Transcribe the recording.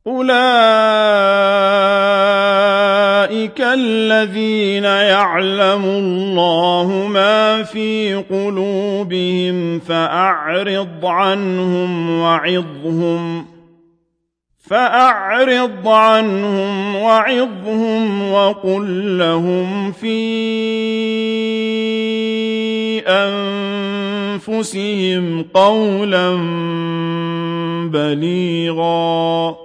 أولئك الذين يعلم الله ما في قلوبهم فأعرض عنهم وعظهم وقل لهم في أنفسهم قولا بليغا